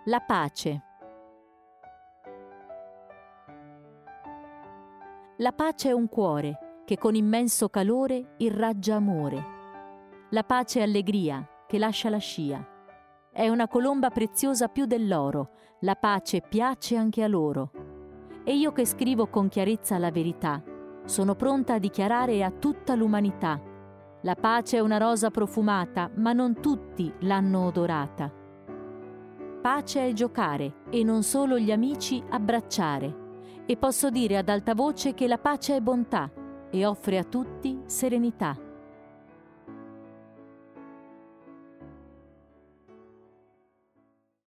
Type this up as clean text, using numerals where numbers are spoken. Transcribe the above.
La pace. La pace è un cuore che con immenso calore irraggia amore. La pace è allegria che lascia la scia. È una colomba preziosa più dell'oro. La pace piace anche a loro. E io che scrivo con chiarezza la verità, sono pronta a dichiarare a tutta l'umanità: la pace è una rosa profumata, ma non tutti l'hanno odorata. Pace è giocare e non solo gli amici abbracciare. E posso dire ad alta voce che la pace è bontà e offre a tutti serenità.